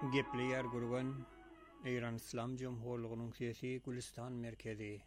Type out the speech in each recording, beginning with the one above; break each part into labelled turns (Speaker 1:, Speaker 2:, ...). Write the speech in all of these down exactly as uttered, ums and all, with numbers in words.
Speaker 1: Gepleyer gurgan İran İslam Cumhurluğu'nun siyasi Gülistan merkezi.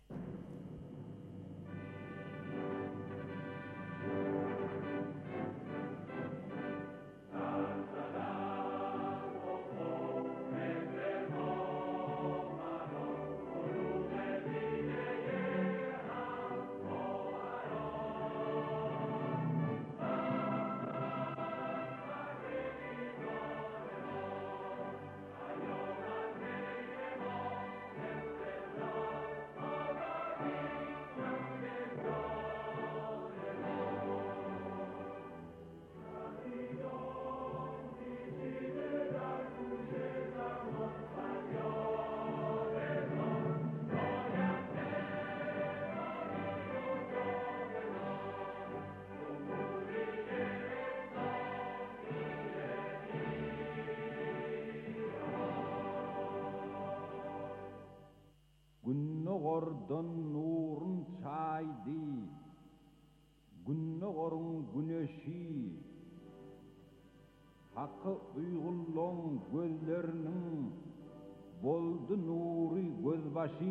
Speaker 2: Günnogordan nurun çaydı, günnogorun güneşi, hakkı uygulluğun gözlerinin boldu nuri gözbaşı,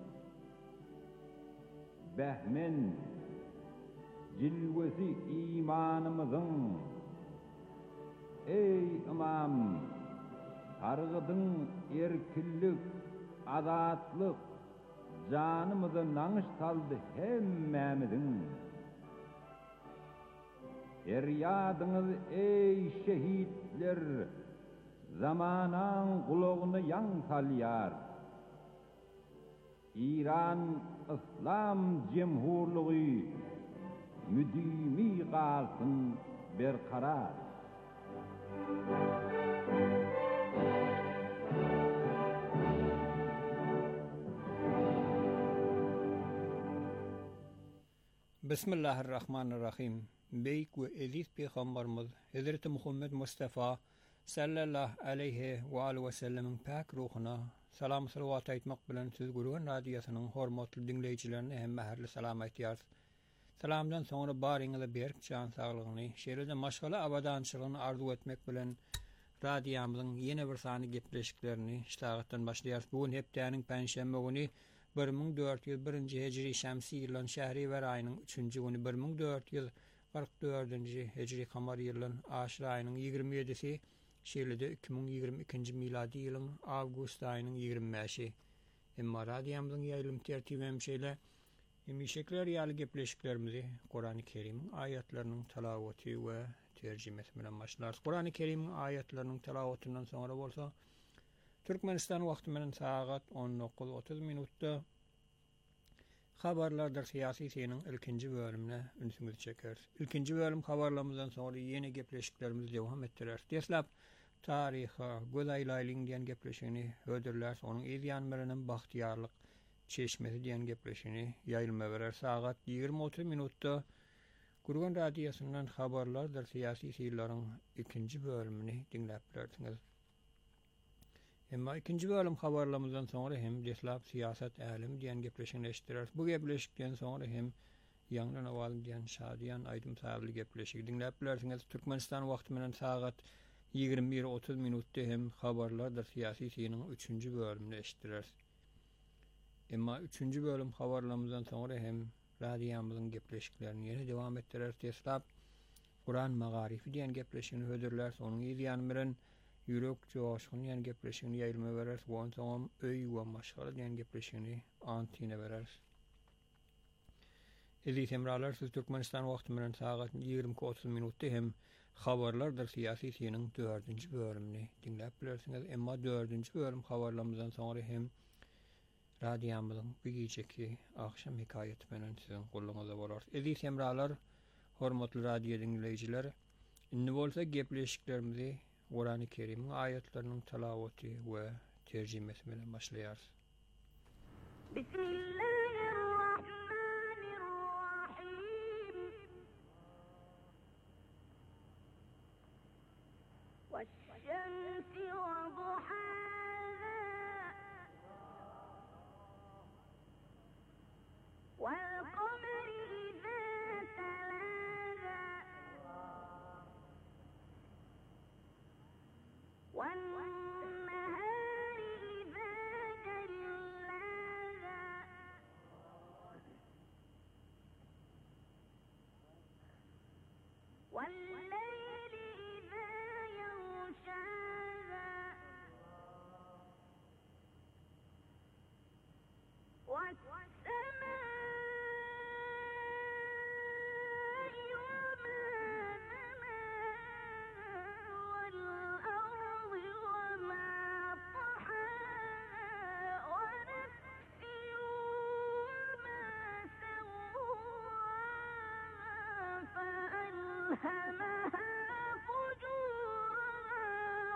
Speaker 2: behmen cilvesi imanımızın, ey imam, targıdın erkillik, azatlık, canımızı nanış saldı hemmemizin. Feryadınız ey şehitler, zamanan kulağını yan salyar. İran İslam Cumhurluğu müdimi kalsın berkarar.
Speaker 1: Bismillahirrahmanirrahim. Beyk ve eziz Peygamberimiz Hazreti Muhammed Mustafa sallallahu aleyhi ve aleyhi ve sellemin pak ruhuna salam salavat aytmak bilen siz Gurgan radiosynyň hormatly dinleýijilerine hem mäherli salam aýtýar. Salamdan soňra baryňyza berk can saglygyny, şeýle maşgala abadançylygyny arzu etmek bilen radiomyzyň ýene bir sany gepleşiklerini iştagatdan başlaýar. Bugun hepdäniň penşembe güni bir ming dört yüz birinji hejri şämsi ýylyň Şähriwer aýynyň üçünji güni bir ming dört yüz kırk dördünji hejri kamar ýylyň aşyr aýynyň ýygrimi ýedisi şeýle-de iki ming ýygrimi ikinji miladi ýylyň awgust aýynyň ýygrimi beşi. Emma radiomyzyň ýaýlym tertibi hem şeýle emişekler ýaly gepleşiklerimizi Kur'an-ı Kerim'iň aýatlarynyň talawaty we terjimesi bilen başlar. Kur'an-ı Kerim'iň aýatlarynyň talawatynyň soňra bolsa Türkmenistan wagty bilen saat on dokuz otuz minutda habarlardır siyasi seyinin ilkinci bölümüne ünsümüzü çeker. İlkinci bölüm habarlarımızdan sonra yeni gepleşiklerimizi devam ettirer. Deslap tariha, gözaýlaýlyň diýen gepleşigini hödürler, onun izyanlarının bahtiyarlık çeşmesi diýen gepleşigini ýaýylma berer. Saat ýygrimi otuz minutda Gurgan radiosynyň habarlardır siyasi seyirlaryň ikinci bölümini dinläp bilersiňiz. Emma ikinci bölüm habarlarymyzdan soňra hem deslap siýasat älim diýen gepleşigini eşitdirer. Bu gepleşikden soňra hem ýanglan awal diýen şadiýan aýdym saýly gepleşigi dinläp bilersiňiz. Türkmenistan wagty bilen saat ýygrimi bir otuz minutda hem habarlardır siýasy seyiniň üçünji bölümini eşitdirer. Emma üçünji bölüm habarlarymyzdan soňra hem radiomyzyň gepleşiklerini ýene dowam etdirer. Deslap Kur'an magarifi diýen gepleşigini hödürler, onuň ýygyany bilen Yürek coşkun ýan gepleşigini ýaýylma berer, won soňam öý we maşgala diýen gepleşigini antine berer. Eziz hemralar, siz Türkmenistan wagty bilen saat ýygrimi otuz minutda hem habarlardır siyasi seyiniň dördünji bölümini dinläp bilersiňiz. Emma dördünji bölüm habarlarymyzdan soňra hem radiomyzyň bir geceki akşam hikaýeti bilen siziň gulluňyzda bolar. Eziz hemralar, hormatly radio dinleýijiler, indi bolsa gepleşiklerimizi Kur'an-ı Kerim'in ayetlerinin talawaty we terjimesi bilen başlaýar.
Speaker 3: Bismillahirrahmanirrahim. Veş-şemsi ve duhâhâ vel-kameri izâ talâhâ وَالنَّجْمِ فألهمها فجورها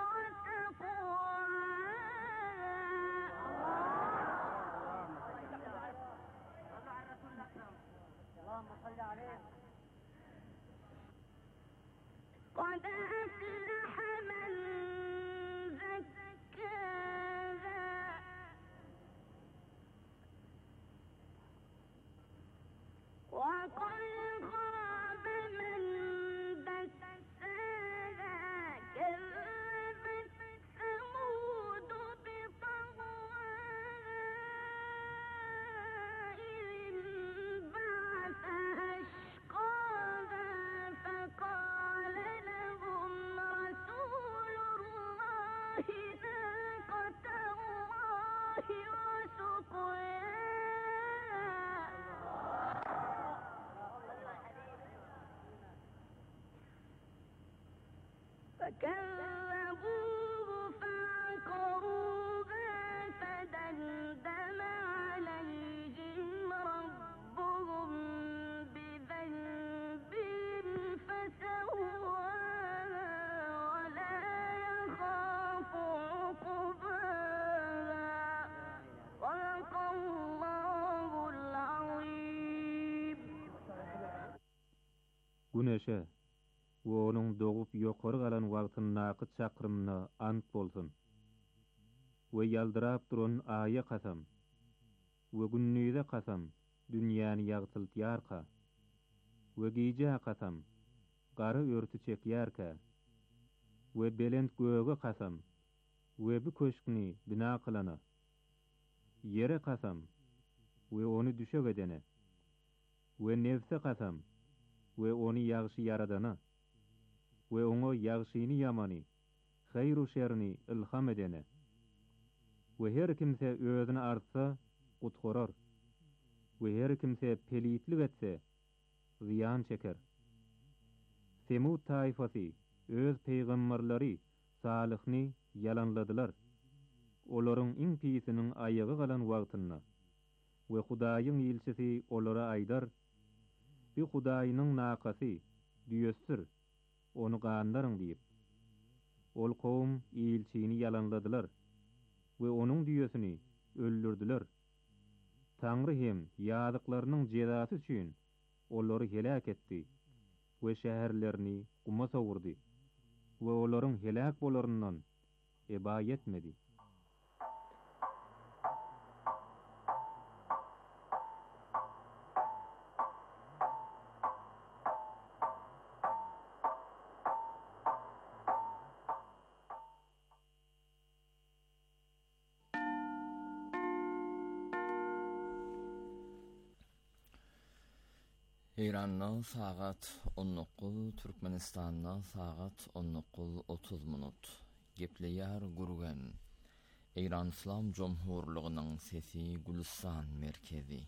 Speaker 3: وتقواها قد أفلح من زكاها وقد خاب من دساها كذبت ثمود بطغواها إذ انبعث أشقاها فقال لهم رسول الله ناقة الله وسقياها فكذبوه فعقروها فدمدم عليهم ربهم بذنبهم فسواها ولا يخاف عقباها صدق الله العظيم.
Speaker 4: Güneşe we onuň dogup ýokary galan wagtyny nakyt çakrymyna ant bolsun. We ýaldyrap duran aýa kasam. We günnüýde kasam, dünýäni ýagtyltýarka. We gije kasam, gary örtü çekýärkä. We belent göge kasam, we bu köşkini bina kılana. Yere kasam, we onu düşek edene. We nefse kasam, we onu ýagşy yaradana. We oňa ýagşyny ýamany, hayru şerni ilham edene. We her kimse özüni artsa gutgurar. We her kimse pelitlik etse ziyan çeker. Semud taifasy öz peýgamberleri Salyhny yalanladylar. Olaryň iň pisiniň aýagy galan wagtyna. We Hudaýyň ilçisi olara aýdar: "Bir Hudaýynyň nakasy düýesdir. Onu gandaryň" diýip. Ol kowum ilçini yalanladylar we onuň düýesini öldürdiler. Taňry hem ýadyklarynyň jezasy üçin olary helak etdi we şäherlerini guma sowurdy we olaryň helak bolaryndan eba etmedi.
Speaker 5: İran'da saat on dokuz, Türkmenistan'da saat on dokuz otuz minut. Gepleýär gurgen. İran İslam Cumhurluğu'nun sesi Gülistan merkezi.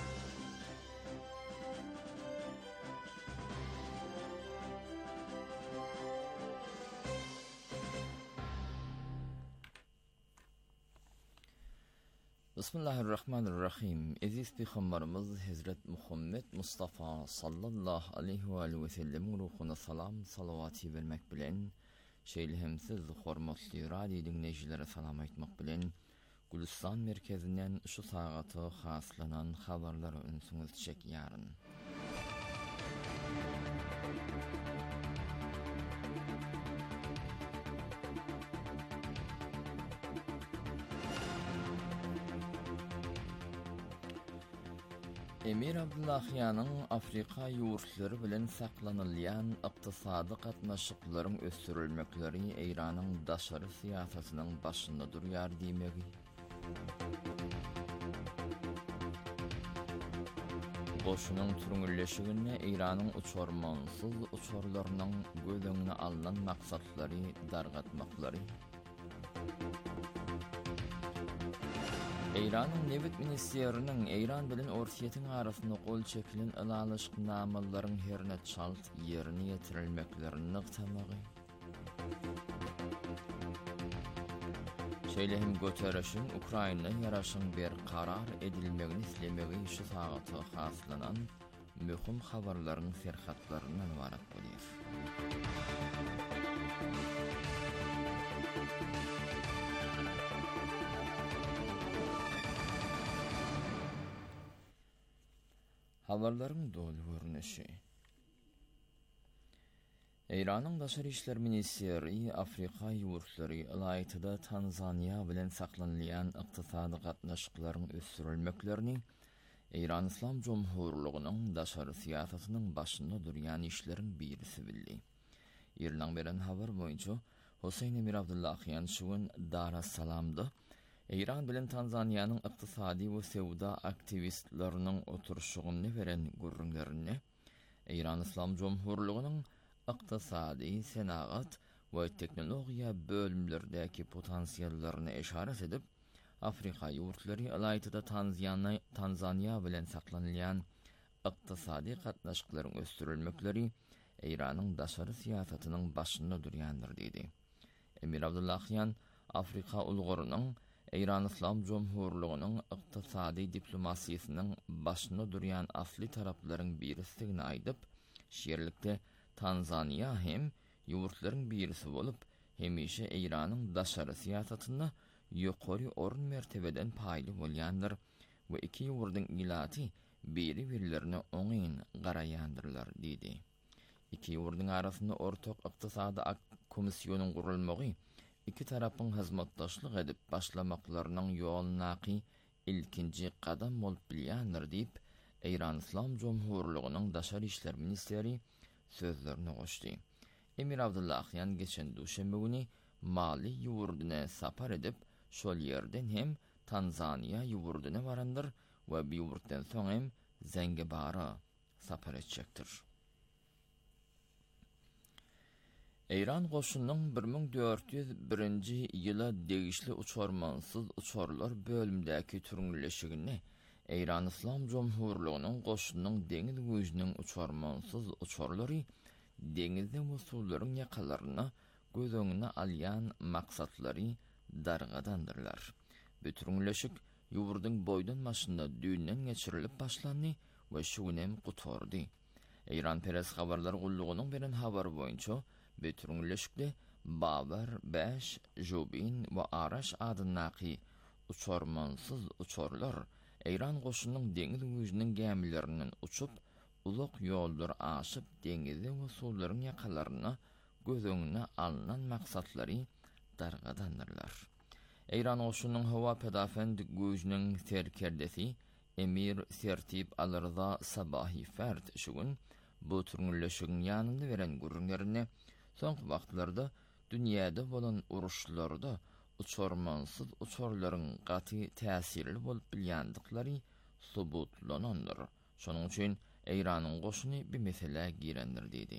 Speaker 5: Bismillahirrahmanirrahim. Aziz Peygamberimiz Hazret Muhammed Mustafa sallallahu aleyhi ve sellem ruhuna salam, salavati vermek bilen, şeýlehemsiz hormatly radio dinleýijilere salam aýtmak bilen, Gülistan merkezinden şu sagaty haslanan habarlary ünsüňiz çekýäryn. Emir Abdullahyanyň Afrika ýurtlary bilen saklanylýan ykdysady gatnaşyklaryň ösdürilmekleri Iranyň daşary siýasatynyň başynda durýar diýmegi. Goşunyň türüňleşigine Iranyň uçurmansyz uçurlarynyň gödüňine alynan maksatlary dargatmaklary. İran'ın Nevit Ministerinin İran bilen orsiýetiň arasynda gol çekilen ılalyşnamalaryň herne çalt ýerine ýetirilmeklerini nykdamagy. Şeýlehim götereşiň Ukraina ýaraşyň bir karar edilmegini islemegi şu sagaty haslanan möhüm habarlaryň serhatlarynyň ibaret bolýar. Habarların dolu görünüşü. İran'ın Daşary işler ministeri Afrika ýurtlary ýylytyda Tanzaniya bilen saklanýan ykdysady gatnaşyklaryň ösürilmeklerini İran İslam Cumhurluğunyň daşary siýasatynyň başynda durýan işleriň birisi bildi. Ýerden beren habar boýunça Hüseyin Emir Abdullahyan şugun Dar es Salam'da İran bilen Tanzaniýanyň ykdysady we sewda aktivistleriniň oturşugyny beren gurrunlaryny İran İslam Cumhurluğunyň ykdysady, senagat we teknologiýa bölümlerdäki potensiallaryny eşaret edip, Afrika ýurtlary alaýtyda Tanzaniýa Tanzaniýa bilen saklanýan ykdysady gatnaşyklaryň ösürilmekleri İranyň daşary siýasatynyň başynda durýandyr diýdi. Emir Abdullahyan Afrika ulgurynyň İran İslam Cumhurluğunyň ykdysady diplomasiýasynyň başynda durýan asly taraplaryň birisigini aýdyp, şeýerlikde Tanzaniýa hem ýurtlaryň birisi bolup, hemişe İranyň daşary siýasatyna ýokary orun mertebeden paýly bolýandyr we iki ýurdyň ilaty biri-birilerine oňyn garaýandyrlar diýdi. İki ýurdyň arasynda ortak ykdysady komissiýonyň gurulmagy iki tarapyň hyzmatdaşlyk edip başlamaklarynyň ýolunaqy ilkinji gadam bolup bilýändir diýip İran İslam Cumhurluğunyň daşary işler ministeri sözlerini goşdy. Emir Abdullahyan geçen duşembe güni Mali ýurduna sapar edip, şol ýerden hem Tanzaniýa ýurduna barandyr we bu ýurtdan soň hem Zengibara sapar etjekdir. İran goşunynyň bir ming dört ýüz birinji ýyla degişli uçarmansyz uçarlar bölümdäki türüňleşigini İran İslam Cumhurluğunyň goşunynyň deňiz güýjüniň uçarmansyz uçarlary deňizde musullaryň ýakalaryna göz öňüne alýan maksatlary dargadandyrlar. Bu türüňleşik ýurduň boýdan maşynda düýnden geçirilip başlandy we şunem gutordy. İran Peres habarlary gullugynyň beren habar boýunça bu türüňleşikde Babar beş, Jubin we Araş adynaky uçarmansyz uçarlar İran goşunynyň deňiz güýjüniň gemilerinden uçup, ulak ýollar aşyp deňizde we suwlaryň ýakalaryna göz öňüne alynan maksatlary dargadandyrlar. İran goşunynyň hawa pedafend güýjüniň serkerdesi Emir Sertip Al-Rıza Sabahi Fert şugun bu türüňleşigiň ýanynda beren gurrunlaryny soňky wagtlarda dünýäde bolan uruşlarda uçarmansyz uçarlaryň gaty täsirli bolup bilýändiklary subutlanandyr. Şonuň üçin İranyň goşuny bir mesele girendir diýdi.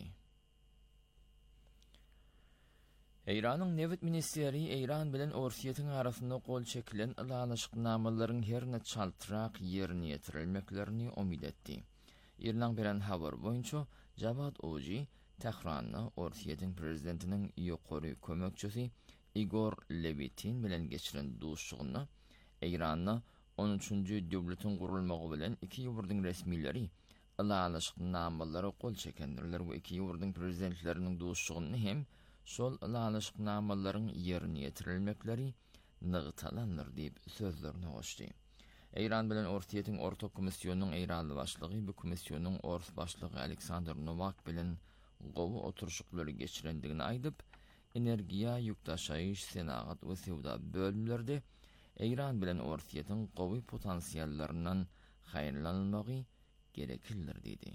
Speaker 5: İranyň Newt ministeri İran bilen Orsiýetiň arasynda gol çekilen ylanyşyknamalaryň herne çaltyrak ýerine ýetirilmeklerini umid etdi. İran beren habar boýunça Javad Oji Tehranyň Orsiýetiň prezidentiniň ýokary kömekçisi Igor Levitin bilen geçiren duşugyny İranyň on üçünji döwletiň gurulmagy bilen iki ýurdyň resmileri ylanyşyknamalary gol çekendirler we iki ýurdyň prezidentleriniň duşugyny hem şol ylanyşyknamalaryň ýerine ýetirilmekleri nygtalandyr diýip sözlerini goşdy. İran bilen Orsiýetiň ortak komissiýonynyň Iranly başlygy bu komissiýonyň ors başlygy Aleksandr Novak bilen gowy oturşuklary geçirendigini aýdyp, energiýa, ýükdaşaýyş, senagat we sewda bölümlerde İran bilen Orsiýetiň gowy potensiallaryndan haýyrlanmagy gereklidir diýdi.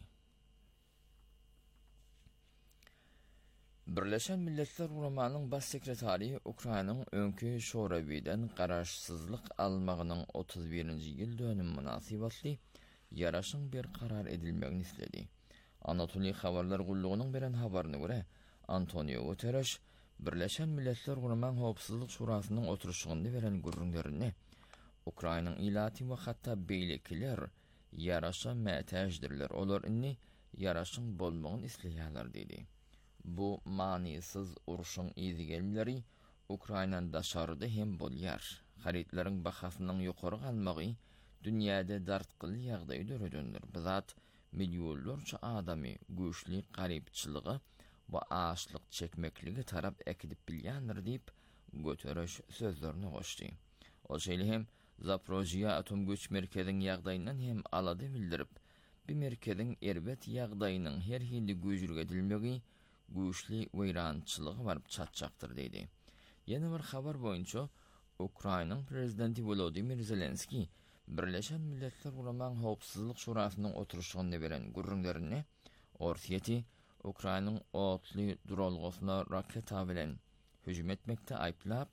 Speaker 5: Birleşen Milletler Guramanyň baş sekretary Ukrainanyň öňkü Şorawiden garaşsyzlyk almagynyň otuz birinji ýyl dönüm münasibetli ýaraşyň bir karar edilmegini istedi. Anatoliýa habarlar gullugynyň beren habaryna görä, Antonio Guterres Birleşen Milletler Guramaň Howpsuzlyk Şurasynyň oturşugyny beren gurrunlaryny Ukrainanyň ilaty we hatda beýlekiler ýaraşa mätäjdirler. Olar inni ýaraşyň bolmagyny isleýärler diýdi. Bu manisiz uruşun izigelleri Ukrainan daşarıda hem bolýar. Haritlaryň bahasynyň ýokary galmagy dünýäde dartgyly ýagdaý döredindir. Bizat milyonlarça adamy güýçli garypçylygy we açlyk çekmekligi tarap ekidip bilýändir diýip Guterres sözlerini goşdy. O şeýle hem Zaporojye atom güç merkeziniň ýagdaýyndan hem alady bildirip, bir merkezin erbet ýagdaýynyň her hili göjürge edilmegi güýçli weýrançylygy baryp çatjakdyr diýdi. Ýene bir habar boýunça Ukrainanyň prezidenti Volodymyr Zelenski Birleşen Milletler Guramaň Howpsuzlyk Şurasynyň oturuşyny beren gürrüňlerini Orsiýeti Ukrainanyň otly duralgysyna raketa bilen hüjüm etmekde aýplap,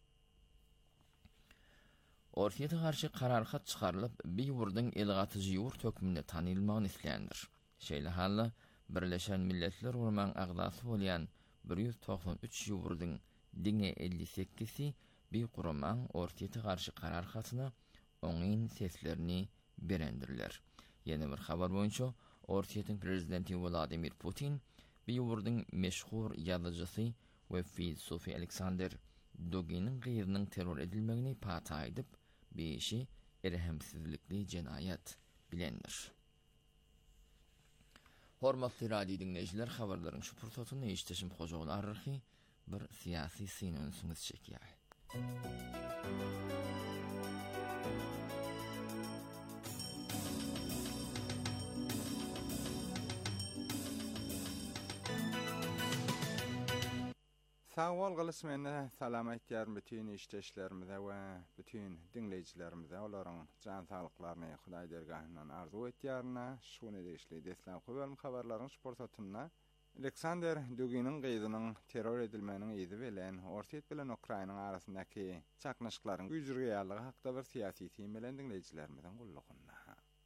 Speaker 5: Orsiýete garşy kararhat çykarylyp bir ýurdyň elgatyjy ýurt hökmünde tanylmagyny isleýändir. Şeýle hally Birleşen Milletler Guramaň agdasy bolýan bir ýüz toksan üç ýurdyň diňe elli sekkizi bir guramaň Orsiýete garşy kararhatyna oňyn seslerini berendirler. Ýene bir habar boýunça Orsiýetiň prezidenti Vladimir Putin bir ýurdyň meşhur ýazyjysy we filsufi Aleksander Duginin gyýrynyň terror edilmegini pata edip bir işi erhemsizlikli jenayet bilendir. Hormatly radio dinleyijiler, habarlaryň şu pursatyny eşitişim hojagyl arryhy bir siyasi syn önsüňiz çekýär.
Speaker 6: Sağol gylysmyny salam aýtýar bütün işdeşlerimize we bütün dinleyijilerimize olaryň jan saglyklaryny Hudaý dergahyndan arzu etýärna şuny deýişli deslam goýalym habarlaryň sportatyna Aleksander Duginin gyýdynyň terror edilmeginiň ýyzy bilen Orsiýet bilen Ukrainanyň arasyndaky çaknaşyklaryň güýjürgeýärligi hakda bir siýasy teým bilen dinleyijilerimizden gullugyna.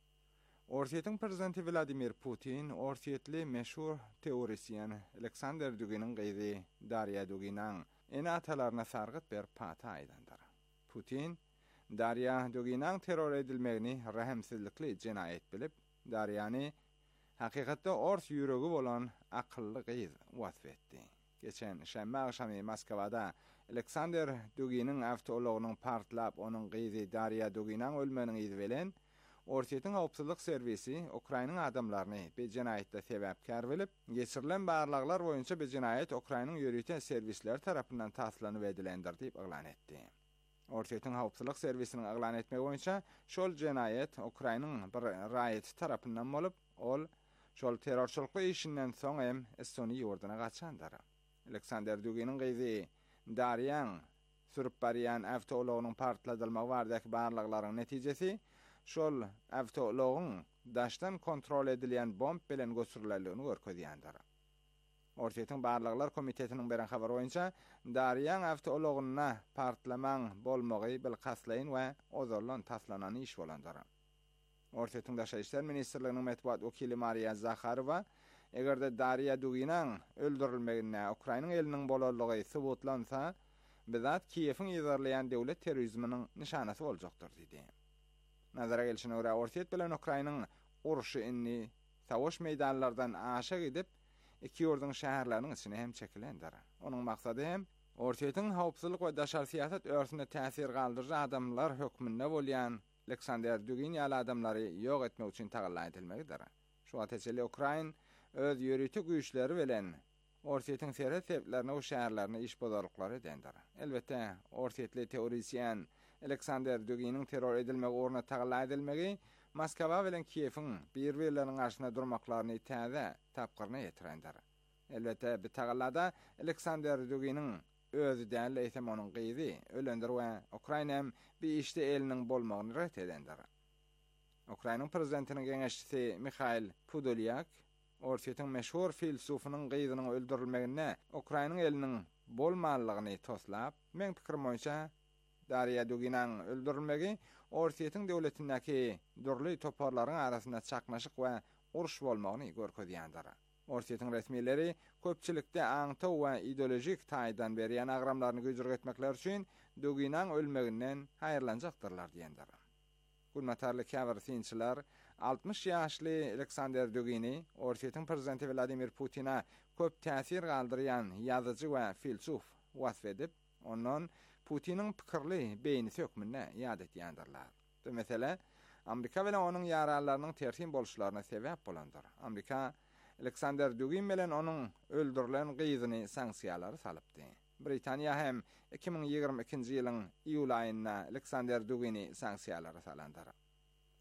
Speaker 6: Orsiýetiň prezidenti Vladimir Putin, Orsiýetli meşhur teorisyen Aleksander Duginin gyýdy Darya Duginaň ene atalaryna sargyt bir pata aýdandyr. Putin, Darya Duginaň terror edilmegini rahimsizlikli jenayet bilip, Daryany hakykatda ors ýüregi bolan akylly gyýz wasf etdi. Geçen şäme akşamy Moskwada Aleksander Duginin awtologynyň partlap onuň gyýdy Darya Duginaň ölmeginiň ýyzy bilen Orsiýetiň howpsuzlyk servisi Ukrainanyň adamlaryny bu jenayetde sebäpkär bilip, geçirilen barlaglar boýunça bu jenayet Ukrainanyň ýörüýten serwisleri tarapyndan taslanyp edilendir diýip eglan etdi. Orsiýetiň howpsuzlyk serwisiniň eglan etmegi boýunça şol jenayet Ukrainanyň bir raýaty tarapyndan bolup, ol şol terrorçylykly işinden soň hem Estoniýa ýurduna gaçandyr. Aleksander Duginin gyýdy Daryan sürüp barýan awtologynyň partladylmagy bardaky barlaklaryň netijesi şol awtologyň daşdan kontrol edilýän bomb bilen gösürilendigini görkezýändir. Orsiýetiň barlyklar komitetiniň beren habar boýunça Daryan awtologyna partlamaň bolmagy bil kaslaýyn we ozorlan taslanany iş bolandyr. Orsiýetiň daşa işler ministrliginiň medeniýet wekili Maria Zakharova egerde Darya Duginaň öldürilmegine Ukraina eliniň bolarlygy subutlansa, bizat Kiýewiň ýazarlayan döwlet terrorizminiň nişanasy boljakdyr diýdi. Nazara gelişine göre Orsiýet bilen Ukrainanyň uruşy inni savaş meydanlardan aşağı gidip iki ýurdyň şäherläriniň içine hem çekilendir. Onuň maksady hem Orsiýetiň howpsuzlyk we daşary siýasat örsünde täsir galdyrjy adamlar hökmünde bolýan Aleksander Dugin ýaly adamlary ýok etmek üçin tagalla edilmegidir. Şu ateşeli Ukrain öz ýörüýti güýçleri bilen Orsiýetiň serhat sebeplerine o şäherlerine iş bozarlyklary edendir. Elbette Orsiýetli teorisyen Aleksander Duginin terror edilmegi orna tagalla edilmegi Moskwa bilen Kiýewiň bir-birleriniň garşyna durmaklaryny täze tapgyryna ýetirendir. Elbette bu tagallada Aleksander Duginin özü däl eýsem onuň gyýdy ölendir we Ukrainam bir işde eliniň bolmagyny ret edendir. Ukrainanyň prezidentiniň geňeşçisi Mikhail Podolyak Orsiýetiň meşhur filsufunyň gyýdynyň öldürilmegine Ukrainanyň eliniň bolmanlygyny toslap, men pikirim boýunça Darya Duginaň öldürilmegi Orsiýetiň döwletindäki durly toparlaryň arasynda çaknaşyk we uruş bolmagyny görkezýändir. Orsiýetiň resmiýetleri köpçilikde aňtaw we ideolojik taýdan berýän agramlaryny güýjürgetmekler üçin Duginaň ölmeginden haýyrlanjaktyrlar diýendir. Gurmatarly käbirsinçiler altmış ýaşly Aleksander Dugini Orsiýetiň prezidenti Vladimir Putina köp täsir galdyrýan ýazyjy we filsuf wasf edip, onuň Putinin pikirli beýni sökmünde ýad etýändirler. Bu mesele Amerika bilen onuň ýaralarynyň tersin boluşlaryna sebäp bolandyr. Amerika Aleksander Dugin bilen onuň öldürilen gyýdyny sanksiýalary salypdy. Britaniýa hem iki ming ýigirme ikinji ýylyň iýul aýynda Aleksander Dugini sanksiýalary salandyr.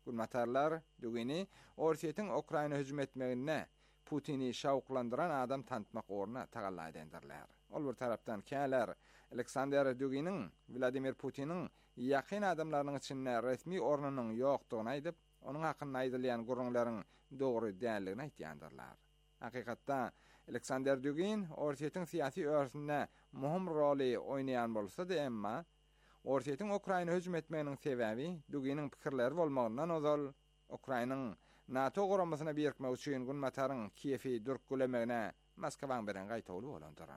Speaker 6: Gulmatarlar dugini Orsiýetiň Ukraina hüjüm etmegine Putini şawklandyran adam tanıtmak orna tagalla edendirler. Ol bir tarapdan käler Aleksandr Duginin Vladimir Putinin ýakyn adamlarynyň içinde resmi ornunyň ýokdugyny aýdyp, onuň hakynda aýdylýan gurrunlaryň dogry däldigini aýtýandyrlar. Hakykatda Aleksandr Dugin Orsiýetiň syýasy örsünde muhim roly oýnaýan bolsa da emma Orsiýetiň Ukraina hüjüm etmeginiň sebäbi Duginin pikirleri bolmagyndan ozal Ukrainanyň NATO guramasyna birikmek üçin Gunmataryň Kiýefi dürkülemegine Moskwaň beren gaýtawly bolandyr.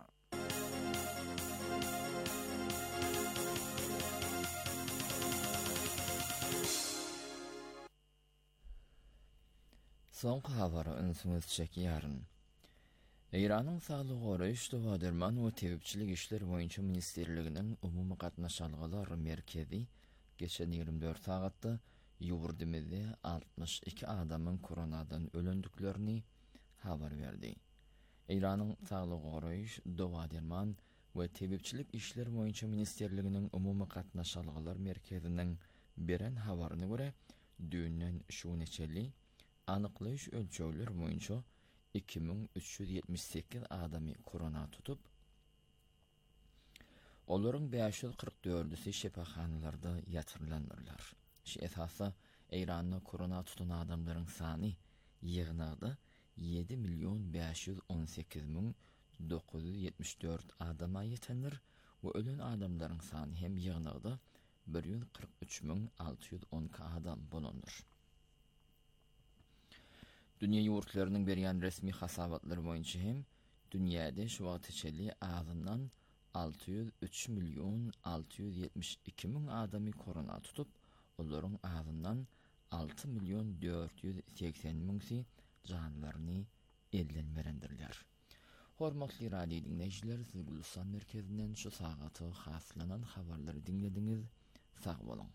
Speaker 5: Soňky habary ünsüňiz çekýäryn. Iranyň saglyk goraýyş dowaderman we tebipçilik işleri boýunça ministerliginiň umumy gatnaşalgylar merkezi geçen ýygrimi dört sagatda ýurdymyzda altmış iki adamyň koronadan ölendiklerini habar berdi. Iranyň saglyk goraýyş dowaderman we tebipçilik işleri boýunça ministerliginiň umumy gatnaşalgylar merkeziniň beren habaryna görä, düýünden şu neçeli anyklaýyş ölçeýleri boýunça iki bin üç yüz ýetmiş sekiz adamy korona tutup, olaryň beş yüz kırk dördüsi şepaxanalarda ýatyrylandylar. Şu esasy Iranda korona tutan adamlaryň sany ýygnagda yedi milyon beş yüz on sekiz bin dokuz yüz ýetmiş dört adama ýetendir we ölen adamlaryň sany hem ýygnagda bir yüz kırk üç bin altı yüz on adam bolandyr. Dünýä ýurtlarynyň berýän resmi hasabatlary boýunça hem dünýäde şu wagt içeli azyndan altı yüz üç milyon altı yüz ýetmiş iki bin adamy korona tutup, olaryň azyndan altı milyon dört yüz seksen bin janlaryny elden berendirler. Hormatly radio dinleýijiler, siz Gulistan merkezinden şu sagaty haslanan habarlary dinlediňiz. Sag bolun.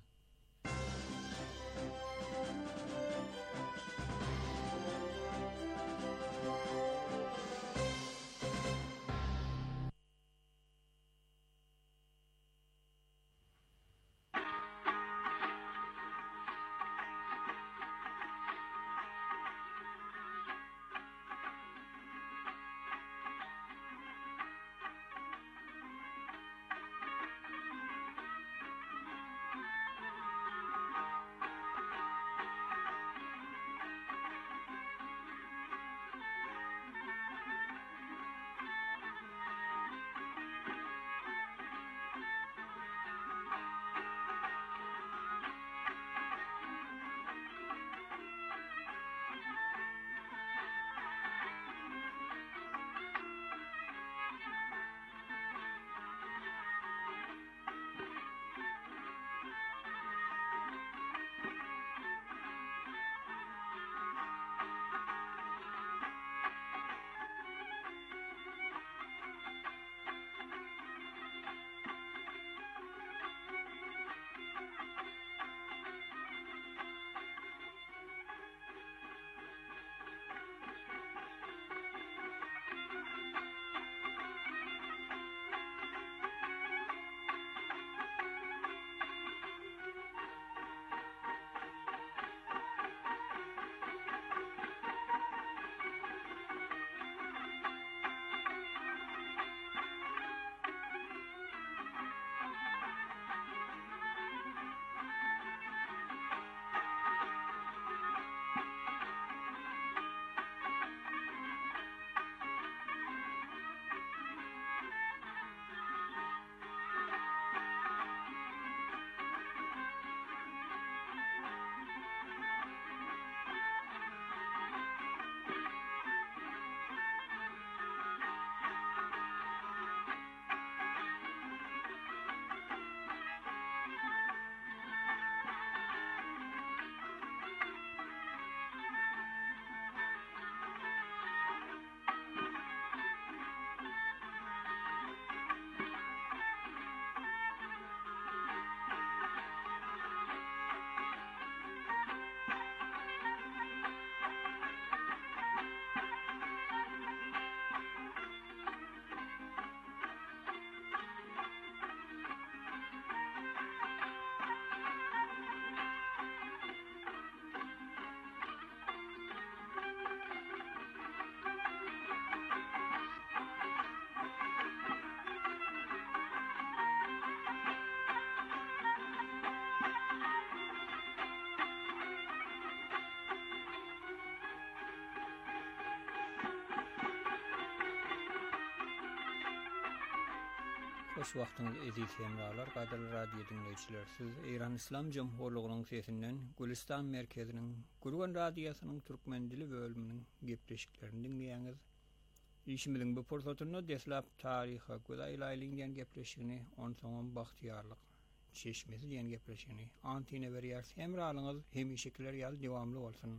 Speaker 1: Hoş wagtyňyz eziz hemralar, gaderli radio dinleýiçiler. Siz Iran İslam Jumhurlygynyň sesinden Gülistan merkeziniň Gurgan radiosynyň türkmen dili bölüminiň gepleşiklerini dinleýäňiz. Işimiziň bu pursatyny deslap taryha Güdaýlaýlyň diýen gepleşigini, on soňam bagtyarlyk çeşmesi diýen gepleşigini antine berýär. Hemralyňyz hemişekiler ýaly dowamly bolsun.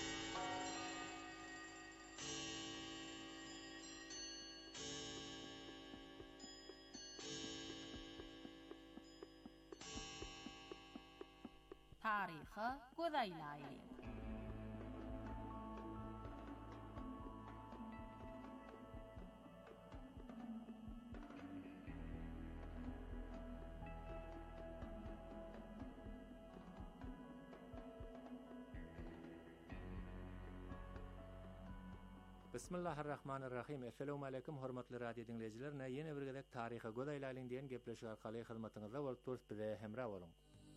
Speaker 7: Taryha Güdaýlaýly.
Speaker 8: Bismillahirrahmanirrahim. Assalamu alaykum hormatly radio dinleyijiler. Ýene bir gezek Taryha Güdaýlaýlyň diýen gepleşik arkaly hyzmatyňyzda bolup turýar bize hemra bolun.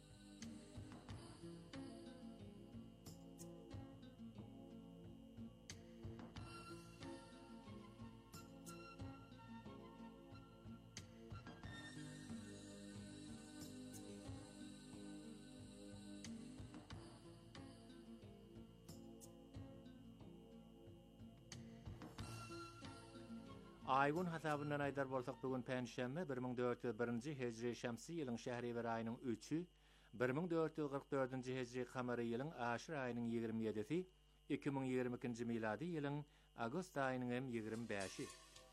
Speaker 8: Aygun hasabından aýdar bolsak bugün Pänşembe bir ming dört ýüz birinji hejri şämsi ýylyň şähriber aýynyň üçi, bir ming dört ýüz gyrk dördünji hejri kamary ýylyň aşyr aýynyň ýigirmi ýedisi, iki ming ýigirmi ikinji miladi ýylyň agost aýynyň hem ýigirmi beşi.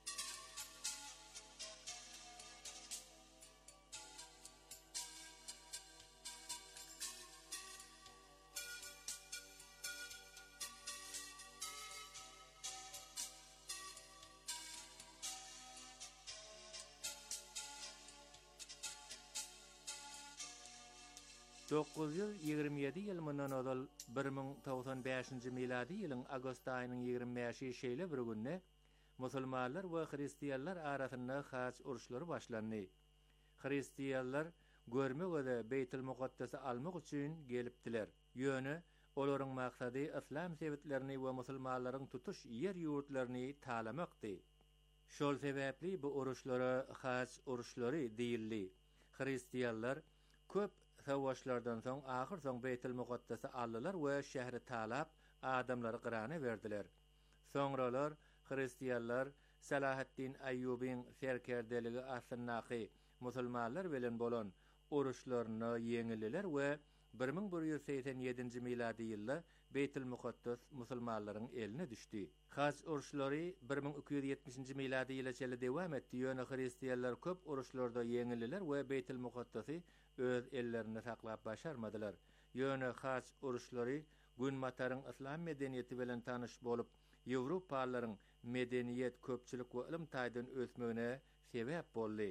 Speaker 8: dokuz ýüz ýigirmi ýedi ýyl mundan ozal bir ming togsan beşinji miladi ýylyň agost aýynyň ýigirmi beşi şeýle bir günne musulmanlar we hristiýanlar arasynda has uruşlary başlandy. Hristiýanlar görmek we Beytul Muqaddasy almak üçin gelipdiler. Ýöne olaryň maksady islam sebitlerini we musulmanlaryň tutuş ýer ýurtlaryny talamakdy. Şol sebäpli bu uruşlara has uruşlary diýildi. Hristiýanlar köp savaşlardan soň ahir soň Beytul Muqaddasy aldylar we şähri talap adamlary gyrany berdiler. Soňralar hristiýanlar Salahaddin Ayyubiň serkerdeligi asynnaky musulmanlar bilen bolan uruşlaryny ýeňildiler we bir ming bir ýüz seksen ýedinji miladi ýylda Beytul Muqaddas musulmanlaryň eline düşdi. Has uruşlary bir ming iki ýüz ýetmişinji miladi ýyla çeli dewam etdi. Ýöne hristiýanlar köp uruşlarda ýeňildiler we Beytul Muqaddasy öz ellerini saklap başarmadylar. Ýöne has uruşlary günmataryň islam medeniýeti bilen tanyş bolup, Ýewropalylaryň medeniýet, köpçülik we ilim taýdan ösmegine sebäp boldy.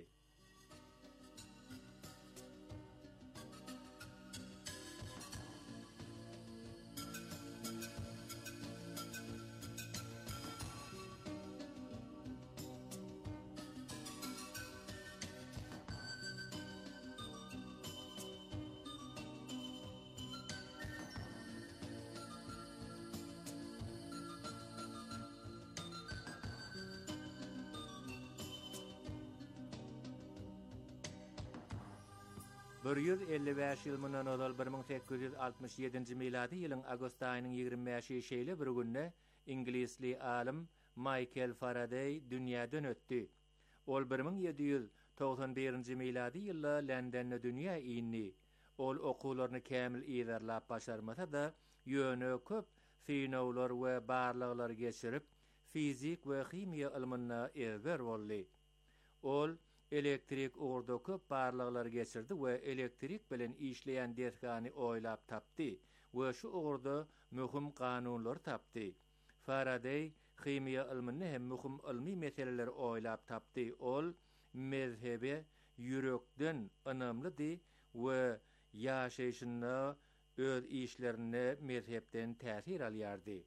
Speaker 8: bir ýüz elli beş ýyl mundan ozal bir ming sekkiz ýüz altmış ýedinji miladi ýylyň agost aýynyň ýigirmi beşi şeýle bir günne ingilisli alim Michael Faraday dünýäden ötdi. Ol bir ming ýedi ýüz togsan birinji miladi ýylda Londonda dünýä indi. Ol okuwlaryny kämil ýerlap başarmasa da ýöne köp finowlar we barlyklar geçirip fizik we himiýa ilmine eber boldy. Ol elektrik uğurda köp barlyklar geçirdi we elektrik bilen işleýän deskany oýlap tapdy we şu uğurda möhüm kanunlar tapdy. Faraday himiýa ilmini hem möhüm ilmi meseleleri oýlap tapdy. Ol mezhebe ýürekden önamlydy we ýaşaýyşyna öz işlerine mezhepden täsir alýardy.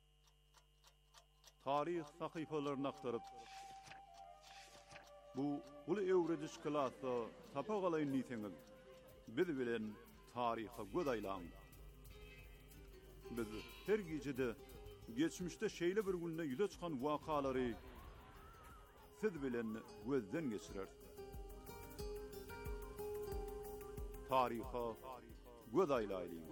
Speaker 9: Tarih sahypalaryny aktaryp bu ulu öwrediş klasa tapagalayın niseňiz. Biz bilen taryha Güdaýlaň. Biz her gecede geçmişde şeýle bir günde ýüze çykan wakalary siz bilen gözden geçirer. tariha gödaylaýlyň.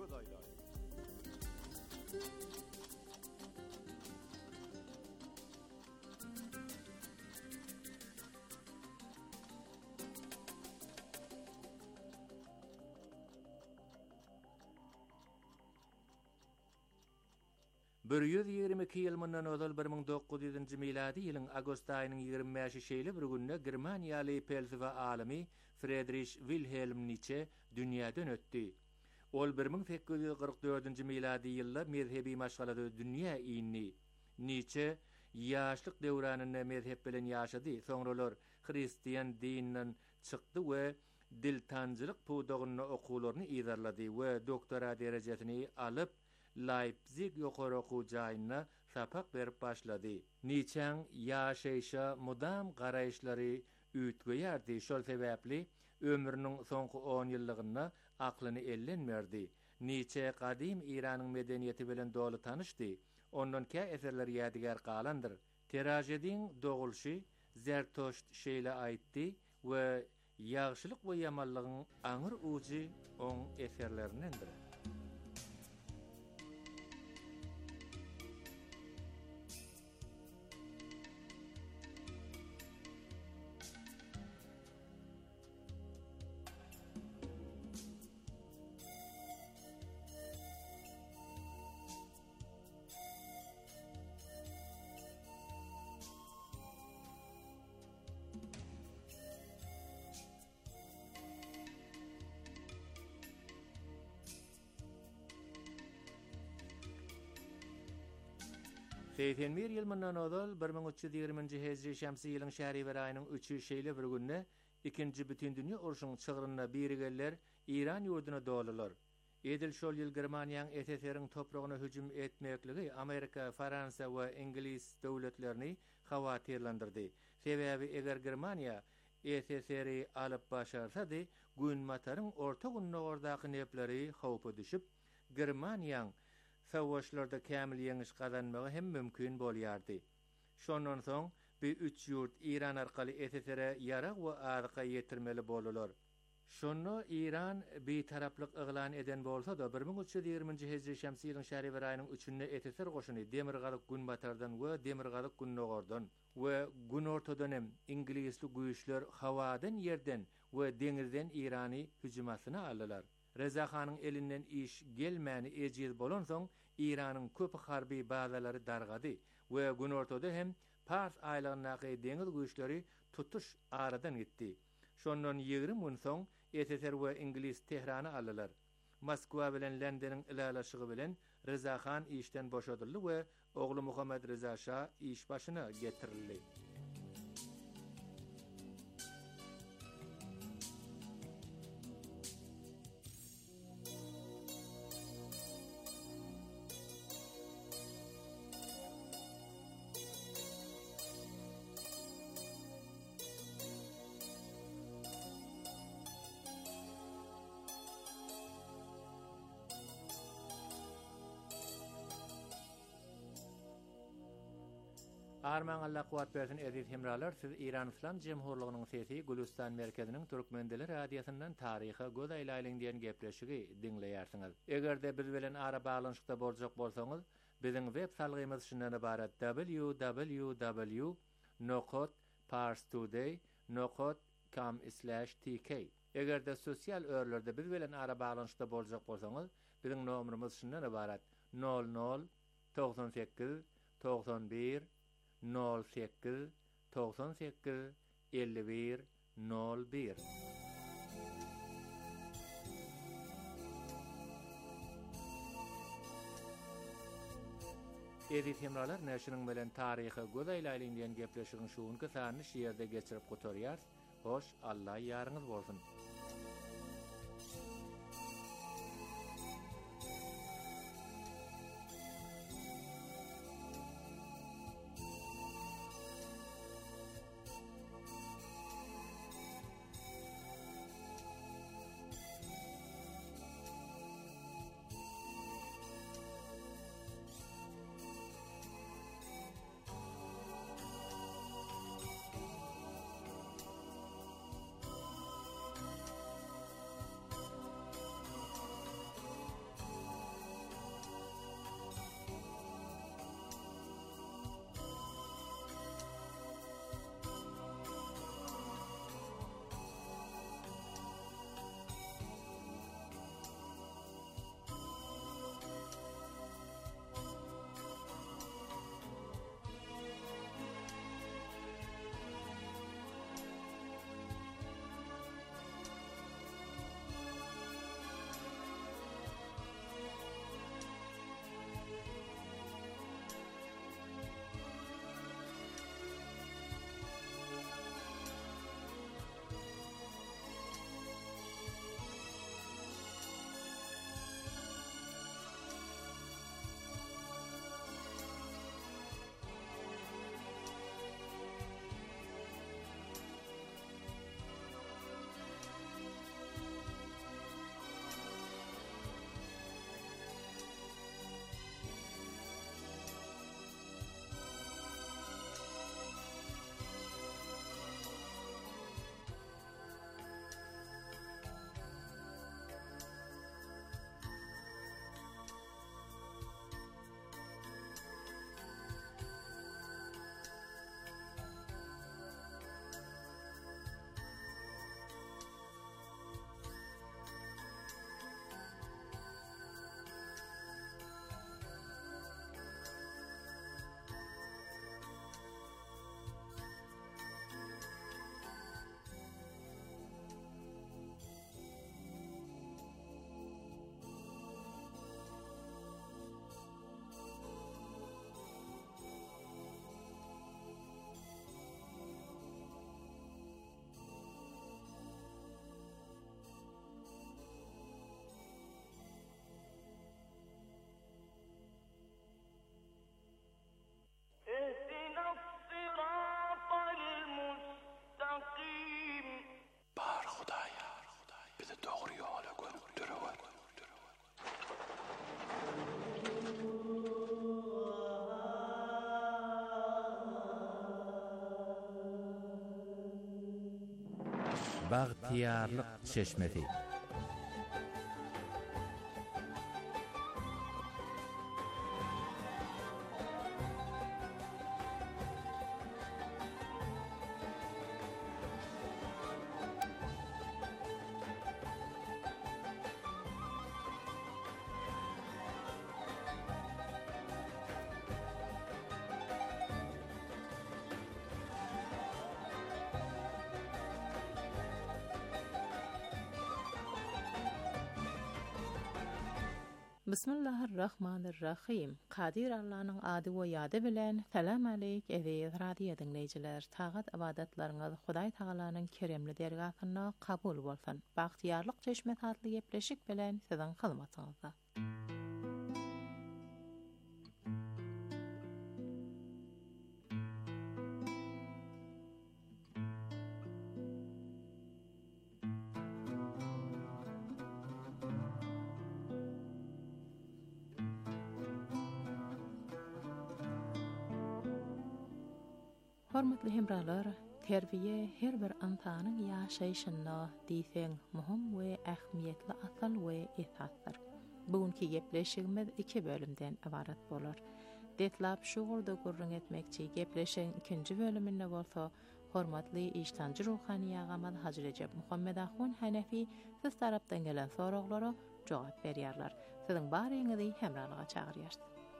Speaker 8: bir yüz ýigirme iki ýyl mundan özel bir ming dokuz ýüzünji miladi ýylyň agost aýynyň ýigirme beşi şeýle bir günde Germaniýaly felsefe alimy Friedrich Wilhelm Nietzsche dünýäden ötdi. Ol bir ming sekiz ýüz kırk dördünji miladi ýylda mezhebi maşgalada dünýä iýinni. Nietzsche ýaşlyk döwranyny mezhep bilen ýaşady. Soňralar Hristiýan dininden çykdy we diltanjylyk puwdagyny okularyny ýazarlady we doktora derejesini alyp Leipzig ýokary okuw jaýyna sapak berip başlady. Nietzscheň ýaşaýşa mudam garaýşlary üýtgeýärdi. Şol sebäpli ömrüniň soňky on ýyllygyna aklyny ellenmerdi. Nietzsche kadim İranyň medeniýeti bilen dolu tanışdy. Ondan kä eserler ýadigar galandyr. Trajedin dogulşy Zertoşt şeýle aýtdy we ýagşylyk we ýamanlygyň aňyr uji oň eserlerindendir. seksen bir ýyl mundan özel bir ming üç ýüz ýigriminji hejri şämsi ýylyň şäherber aýynyň üçi şeýle bir günde ikinji bütün dünýä uruşynyň çygyryna birigeller İran ýurduna dolalar. Edil şol ýyl Germaniýanyň S S R-iň topragyna hüjüm etmekligi Amerika, Fransa we İngiliz döwletlerini hawatirlandyrdy. Sebäbi eger Germaniýa S S R-i alyp başarsady, gün mataryň orta günnogordaky nepleri howpa düşüp, Germaniýanyň savaşlarda kämil ýeňiş gazanmagy hem mümkin bolýardy. Şondan soň bu üç ýurt İran arkaly S S R-e ýarag we arka ýetirmeli bolalar. Şonu İran bir taraplyk yglan eden bolsa da bir ming üç ýüz ýigriminji hejri şämsi ýylyň şäherber aýynyň üçünde S S R goşuny Demirgazyk günbatardan we Demirgazyk günnogordan we gün ortadan hem İngilizli güýçler hawadan ýerden we deňizden İrany hüjumasyna aldylar. Reza Khanyň elinden iş gelmäni ejiz bolan soň İranyň köp harby bazalary dargady we gün ortada hem Pars aýlygynaky deňiz güýçleri tutuş aradan gitdi. Şondan ýigirme gün soň S S R we İngiliz Tehrany aldylar. Moskwa bilen Londonyň ilalaşygy bilen Reza Khan işden boşadyldy we ogly Muhammed Reza Şah iş başyna getirildi. Arman Allah kuwat bersin aziz hemralar, siz İran İslam Jemhurlygynyň sesi Gülistan merkeziniň Türkmendili radiosyndan taryha göz aýlaýlyň diýen gepleşigi dinleýärsiňiz. Egerde biz bilen ara baglanyşykda boljak bolsaňyz, biziň web salgymyz şundan ibarat: w w w nokta parstoday nokta com slash t k. Egerde sosial örlerde biz bilen ara baglanyşykda boljak bolsaňyz, biziň nomerimiz şundan ibarat: nol nol doksan sekiz doksan bir nol sekiz doksan sekiz elli bir nol bir. Edit hemralar näşiniň bilen taryhy göz aýlaýlyň diýen gepleşigiň şuňky sany şeýerde geçirip gotarýar. Hoş, Allah ýarynız bolsun. Baghtiyarlyk çeşmesi.
Speaker 10: Bismillahirrahmanirrahim. Qadir Allah'ın adı we ýady bilen salam aleyk eziz radio dinleyijiler. Tagat ibadatlaryňyz Hudaý Taalanyň keremli dergahyna kabul bolsun. Baghtiyarlyk çeşmesi adly gepleşik bilen siziň hyzmatyňyzda. Hormatly hemralar, terbiye her bir insanyň ýaşaýyşyna diýseň muhim we ähmiýetli asal we esasdyr. Bugünkü gepleşigimiz iki bölümden ibarat bolar. Detlap şu gurda gurrun etmekçi gepleşen ikinci bölümünde bolsa, hormatly iştancı ruhani ýagamaz Hacı Recep Muhammed Ahun Hanefi siz tarapdan gelen soraglara jogap berýärler. Siziň baryňyzy hemralyga çagyrýar.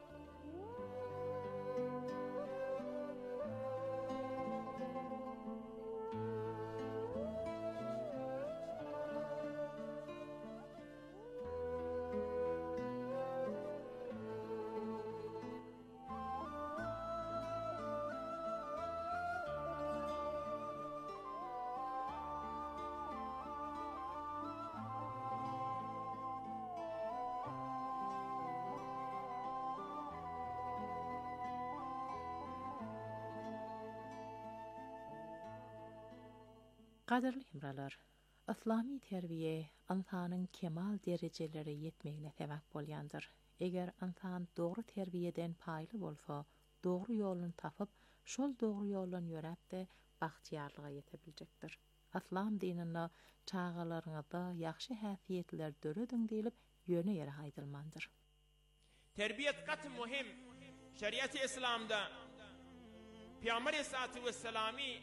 Speaker 10: Qadirli hemralar, İslami terbiye insanyň kemal derejeleri yetmegine sebäp bolýandyr. Eger insan dogry terbiyeden paýly bolsa, dogry ýoluny tapyp, şol dogry ýoldan ýörepde baghtiyarlyga ýetebiljekdir. İslam dininde çağalaryňyzda ýaxşy häsiýetler döredin diýilip ýöne ýere haýdylmandyr.
Speaker 11: Terbiyet gat muhim. Şeriat-ı İslam'da Peygamber Aleyhissalatu vesselami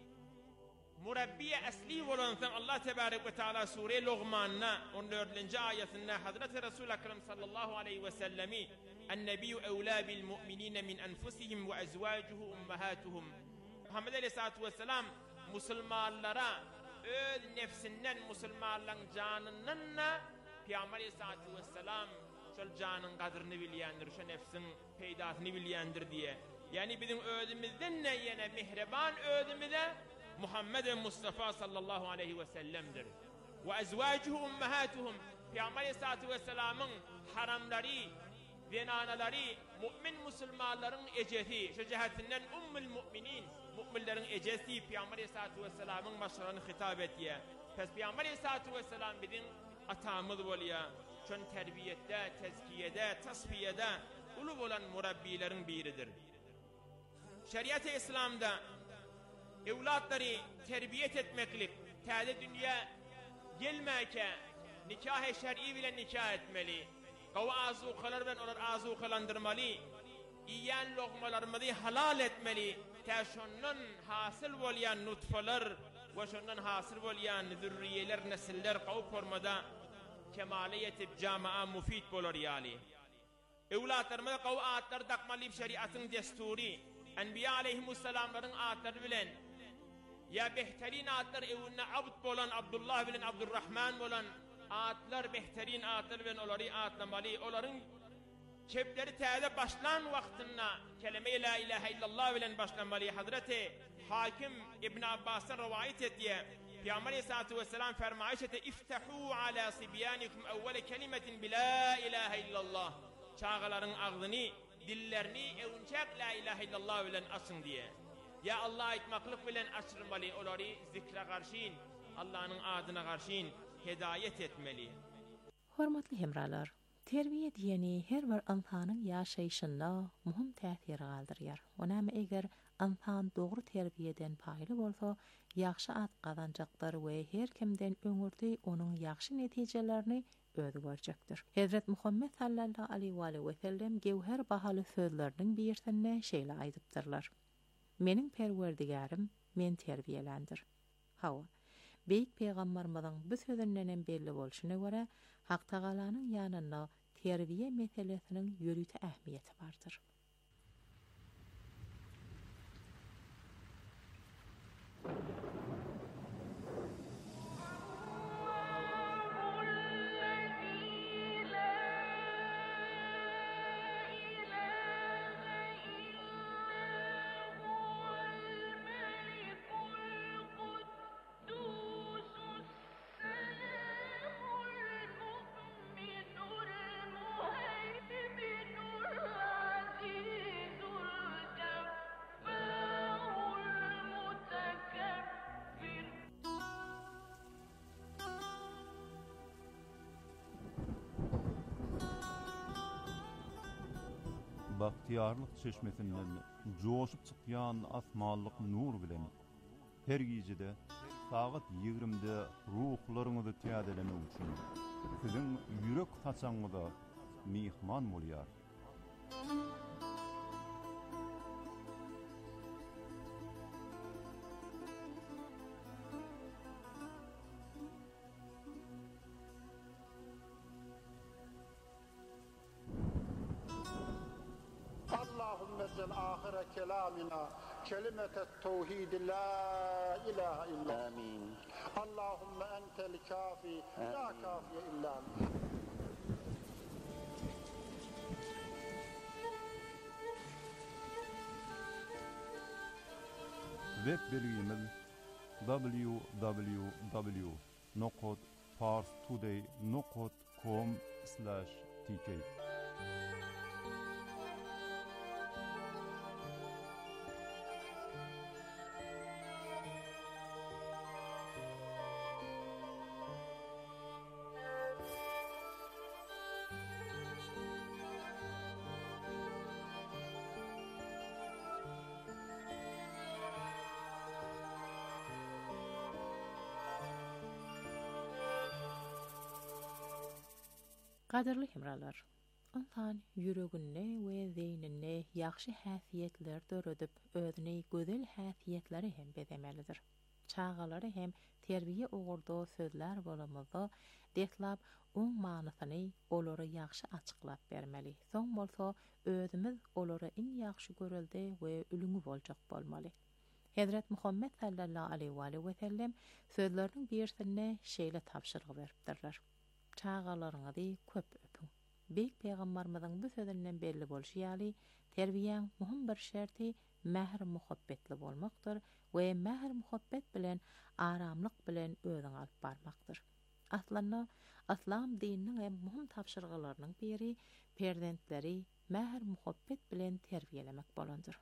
Speaker 11: murabbiye asli olan Allah Tebarek ve Teala Sure Luqman'na on dördüncü ayetinde Hazreti Resul Ekrem sallallahu aleyhi ve sellemi "En-nebiyyu evlâ bil mu'minîne min enfusihim ve ezvâcuhu ummahatuhum." Muhammed Aleyhissalatu vesselam Müslümanlara öz nefsinden Müslümanların canınınla Peygamber Aleyhissalatu vesselam şol canın kadrını bilýändir, şo nefsin peýdasyny bilýändir diye. Yani bizim özümizden ne yine mihreban özümüze Muhammed Mustafa sallallahu aleyhi ve sellem'dir. Ve ezvacuhu ummahatuhum. Peygamber Aleyhissalatu vesselam'ın haramları, zenanaları, mümin Müslümanların ecesi, şu cihetinden ummul müminin, müminlerin ecesi Peygamber Aleyhissalatu vesselam'ın maşarını hitap ettiye. Pes Peygamber Aleyhissalatu vesselam bizim atamız bolýa. Şön terbiyette, tezkiyede, tasfiyede ulu olan murabbilerin biridir. Şeriat-ı İslam'da evlatları terbiyet etmeklik, täze dünya gelmeke, nikah-ı şer'i bilen nikah etmeli, gawa azukalar bilen olar azukalandırmalı, iýän lokmalarymyzy halal etmeli, tä şondan hasyl bolýan nutfalar we şondan hasyl bolýan zürriýeler, nesiller gawy formada kemale yetip jamaa mufid bolar ýaly. Evlatlarymyza gawy atlar dakmaly şeriatyň desturi, Enbiya aleyhimussalamlaryň atlary bilen ya behterin atlar evine abd bolan Abdullah bilen Abdurrahman bolan atlar behterin atlar bilen olary atlamaly, olaryň kepleri täze başlan wagtynda kelime la ilahe illallah bilen başlanmaly. Hazreti Hakim İbn Abbas'tan rivayet etdiye Peygamber Aleyhissalatu vesselam fermaýyş ete iftahu ala sibyanikum awwal kelimetin bi la ilahe illallah. Çağalaryň agzyny, dillerini ewnçak la ilahe illallah bilen açın diye. Ya Allah aytmaklyk bilen açyrmaly, olary zikre garşyn, Allah'ın adyna garşyn hidayet etmeli.
Speaker 10: Hormatly hemralar, terbiye diýeni her bir insanyň ýaşaýyşynda muhim täsir galdyrýar. Onam eger ansan dogry terbiyeden paýly bolsa, ýagşy at gazanjaklar we her kimden öňürdi onuň ýagşy netijelerini öýdü görjekdir. Hazrat Muhammed sallallahu aleyhi we sellem gewher bahaly sözleriniň birisinde şeýle aýdypdyrlar. Meniň perwerdigarim men terbiýelendir. Hawa Beýik peýgamberimiziň bu sözünden belli bolşyna görä, Hak Tagalanyň ýanyna terbiýe meselesiniň ýörüte ähmiýeti bardyr.
Speaker 9: Bahtiyarlyk çeşmesinden joşup çykýan asmanlyk nur bilen her gijede saat ýigrimide ruhlaryňyzy täzelemek üçin siziň ýürek haçaňyza mihman bolýar.
Speaker 12: آخر كلامنا كلمة التوحيد لا إله إلا آمين. اللهم أنت الكافي لا كافي إلا أنت.
Speaker 9: Web bilgimiz w w w nokta parstoday nokta com slash t k.
Speaker 10: Qadirli hemralar, insan yüregine we zeynine ýagşy häsiýetler döredip, özüne gözel häsiýetleri hem bedemelidir. Çağalary hem terbiýe ogurda sözler bolamyzda detlap oň manysyny olary ýagşy açyklap bermeli. Soň bolsa özümiz olary in ýagşy görelde we ülüňi boljak bolmaly. Hazrat Muhammed sallallahu aleyhi we sellem sözleriniň birisine şeýle tapşyryk beripdirler. Çağalaryňyzy köp öpün. Beýik peýgamberimiziň bu sözünden belli bolşýaly, terbiýäň muhim bir şerti mähr muhabbetli bolmakdyr we mähr muhabbet bilen aramlyk bilen özüň alyp barmakdyr. Aslynda Islam dininiň hem muhim tapşyryklarynyň biri perzentleri mähr muhabbet bilen terbiýelemek bolandyr.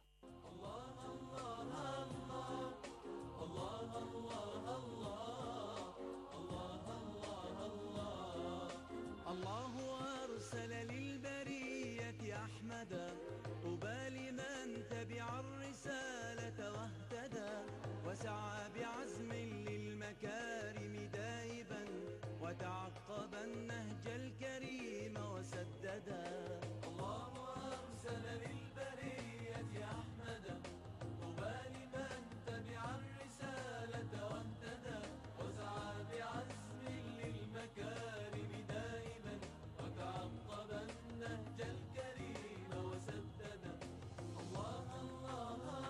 Speaker 13: وسعى بعزم للمكارم دائبا وتعقب النهج الكريم وسددا الله أرسل للبرية أحمدا طوبى لمن تبع الرسالة واهتدى وسعى بعزم للمكارم دائما وتعقب النهج الكريم وسددا الله الله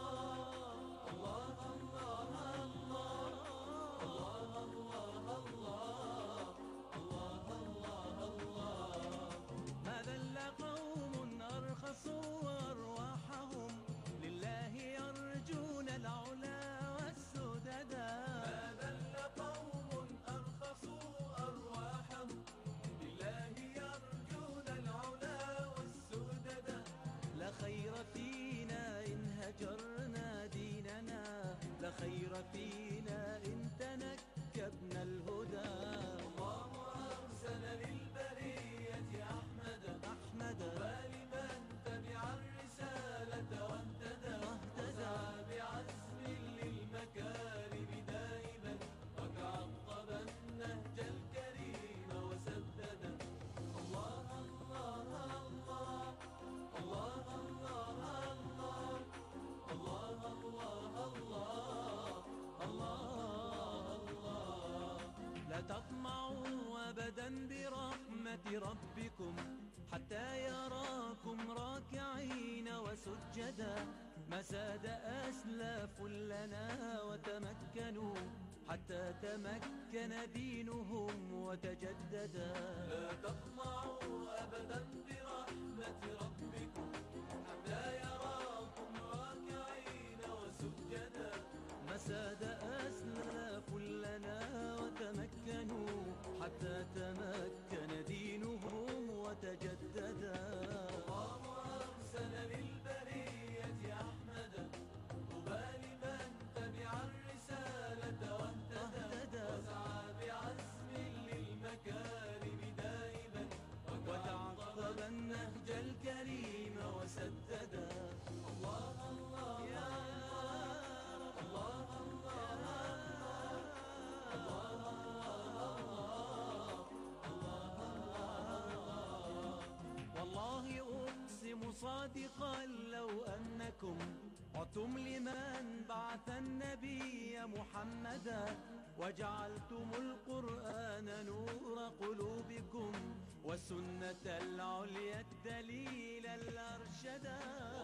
Speaker 13: خير فينا إن تنكبنا الهدى الله أرسل للبرية أحمدا أحمدا ولمن تبع الرسالة واهتدى واهتدى أبدا برحمة ربكم حتى يراكم راكعين وسجدا ما ساد أسلاف لنا وتمكنوا حتى تمكن دينهم وتجددا لا تطمعوا أبدا برحمة ربكم حتى يراكم راكعين وسجدا ما ساد أسلاف لنا وتمكنوا حتى تمكن دينهم وتجددا الله أرسل للبرية أحمدا طوبى لمن تبع الرسالة واهتدى وسعى بعزم للمكارم دائما وتعقب النهج الكريم وسددا الله الله يا الله والله أقسم صادقا لو أنكم عدتم لمن بعث النبي محمدا وجعلتم القرآن نور قلوبكم والسنة العليا الدليل الأرشدا.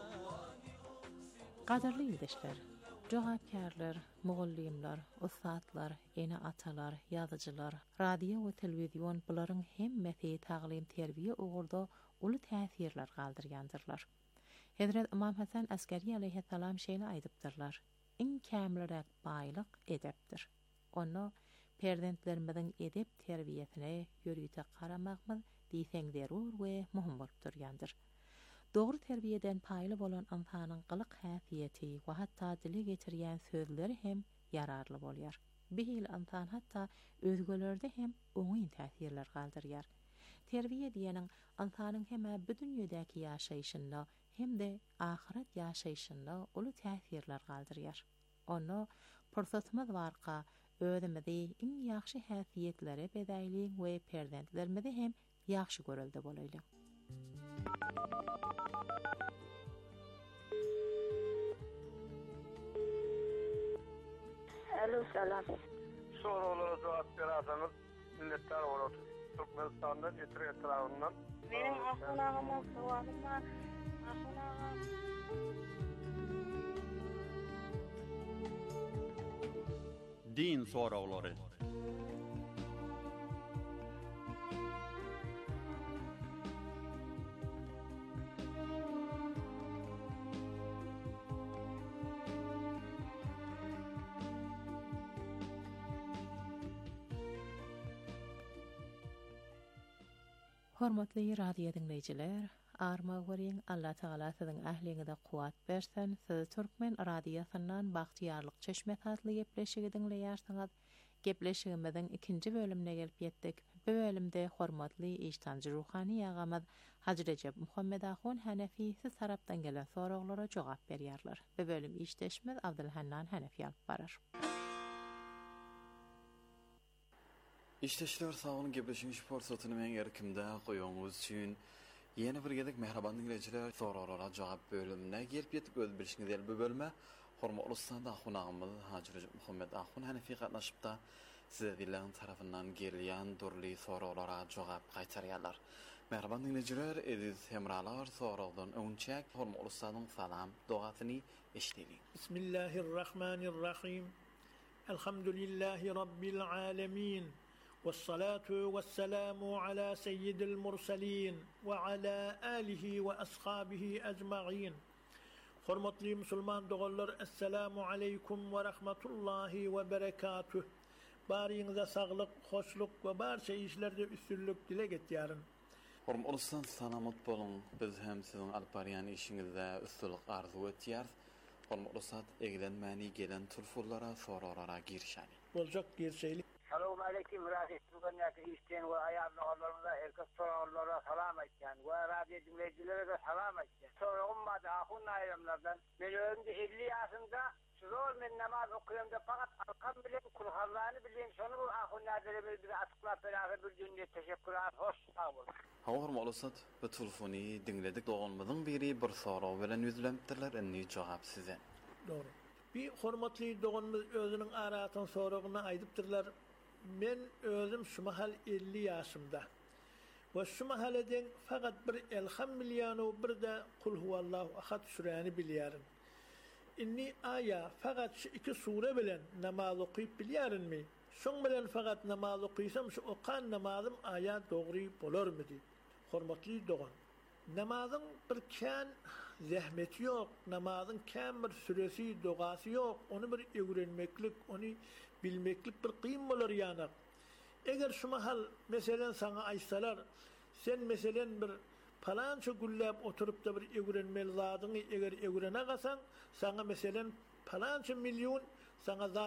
Speaker 10: Qadarlı yetişler, cevapkarlar, muğullimler, ustadlar, ene atalar, yazıcılar, radio ve televizyon buların hemmeti tağlim terbiye uğurda ulu täsirler galdyrýandyrlar. Hazrat İmam Hasan Askari aleyhisselam şeýle aýdypdyrlar: "Iň kämliräk baýlyk edepdir." Onu perdentlerimizin edep terbiyesine ýörüýte garamagmyz diýseň zerur we muhim bolup durýandyr. Dogry terbiyeden paýly bolan insanyň gylyk häsiýeti we hatda dile getirýän sözleri hem yararly bolýar. Bihil insan hatda özgelerde hem oňy täsirler galdyrýar. Terbiye diýeniň insanyň hem bu dünýedäki ýaşaýyşynda hem de ahiret ýaşaýyşynda uly täsirler galdyrýar. Onu pursatymyz barka özümizi iň ýaxşy häsiýetlere bedaýly we perdentlerimizi hem ýaxşy görelde bolaýly.
Speaker 3: Alo, selam.
Speaker 14: Sorulara cevap verasınız, milletler olur. Türkmenistan'da getir etrafından.
Speaker 3: Benim ahunağımın sualım var. Ahunağım.
Speaker 9: Din soruları.
Speaker 10: Hormatly radio dinleyijiler, arma görýän Allah Taala siziň ähliňize kuwat bersen, siz Türkmen radiosundan bagtyarlyk çeşme tatly gepleşigi dinleýärsiňiz. Gepleşigimiziň ikinji bölümine gelip ýetdik. Bu bölümde hormatly iştanjy ruhany ýagamyz Hacı Recep Muhammed Ahun Hanefi siz tarapdan gelen soraglara jogap berýärler. Bu bölüm işdeşimiz Abdulhannan Hanefi alyp barar.
Speaker 15: İşteşler sağolun gepleşiňiz forsatyny men erkimde goýaňyz üçin ýene bir gezek mehraban dinleyijiler soralara jogap bölümine gelip ýetip öz bilişiňizler bu bölüme hormatly ustad ahunağymyz Hacı Recep Muhammed Ahun Hanefi gatnaşypda size dilen tarafından gelýän durly soralara jogap gaýtarýarlar. Mehraban dinleyijiler, ediz hemralar soragdan öňçek hormatly ustadyň salam duasyny eşitdiň.
Speaker 16: Bismillahirrahmanirrahim. Elhamdülillahi rabbil alamin. والصلاة والسلام على سيد المرسلين وعلى آله وأصحابه أجمعين. Hormatly musulman dogallar, assalamu aleykum ve rahmetullahi ve berekatuh. Bariňize saglyk, hoşluk we barça işlerde üstünlük dile getýärin.
Speaker 15: Hormatly ustad, salamat bolun. Biz hem siziň alyp barýan işiňizde üstünlük arzu etýär. Hormatly ustad, eglenmäni gelen turfullara, soralara girişäni.
Speaker 16: Boljak girşeýlik.
Speaker 14: Selamun aleyküm, radyo dinleyici isteyen ve ayarlı olanlarımıza, herkes sorulara salam etken ve radyo dinleyicilere de salam etken. Sonra ummadı ahun ayrımlardan. Ben önce elli yaşında zor men namaz okuyum da fakat arkam bilen Kur'an'ını bilen sonu bu ahun nadirimiz bir atıklar beraber bir günde teşekkür ederim. Hoş sağ olun.
Speaker 15: Hormatly ustad, bu telefony dinledik doganmyzyň biri bir soraw bilen yüzlenipdirler, enni jogap size.
Speaker 16: Doğru. Bir hormatly doganmyz özüniň aratyň soragyny aýdypdyrlar. men özüm şu mahal elli yaşımda. Ve şu mahaleden fakat bir elham milyonu bir de kul huvallahu ahad süreni biliyorum. İnni aya fakat şu iki sure bilen namaz okuyup biliyorum mi? Şun bilen fakat namaz okuysam şu okan namazım aya doğru bolar mı di? Hormatly doğan. Namazın bir kän zahmeti yok, namazın kän bir süresi, dogası yok. Onu bir öğrenmeklik, onu bilmeklik bir kıyım bolar yanak. Eger şu mahal meselen sana aysalar, sen meselen bir palança güllep oturup da bir öğrenmeli zadını eger öğrene kasan, sana meselen palança milyon sana